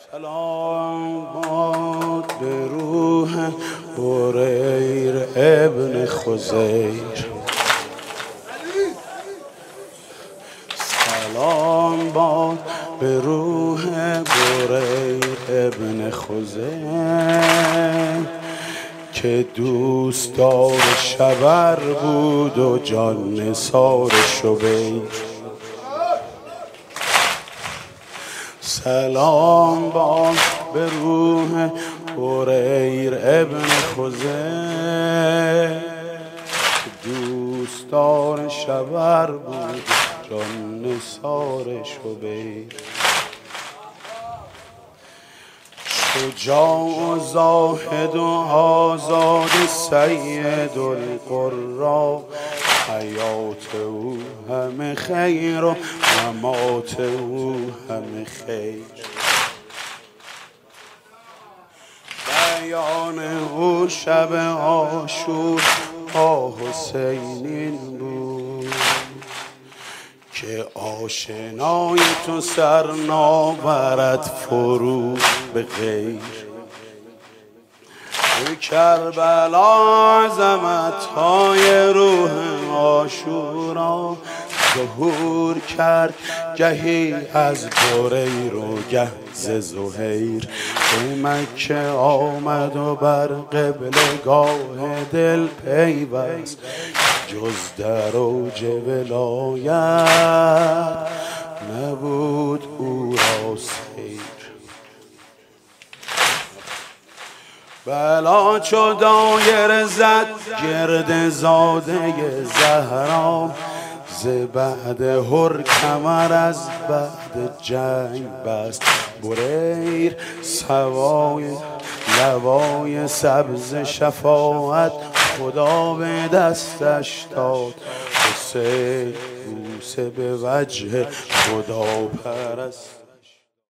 سلام باد به روح بریر ابن خزیر. سلام باد به روح بریر ابن خزیر که دوستدار شبر بود و جان نثار شبیر. سلام باد به روح بریر ابن خزیر که دوستدار شبر بود جان نثار شبیر. شجاع و زاهد و آزاد سید القرا، حیات او همه خیر و ممات او همه خیر. بیان او شب عاشور با حسینین بود که آشنای تو سر ناورد فرو به غیر. کربلا عظمت‌های روح عاشورا ظهور کرد، گهی از بریر و گه ز زهیر. به مکه آمد و بر قبلگاه دل پیوست، جز در اوج ولایت نبود او را سیر. بلا چو دایر زد گرد زاده زهرا، ز بعد هر کمر از بعد جنگ بست بریر. سوای لوای سبز شفاعت خدا به دستش داد، حسین بوسه به وجه خدا پرست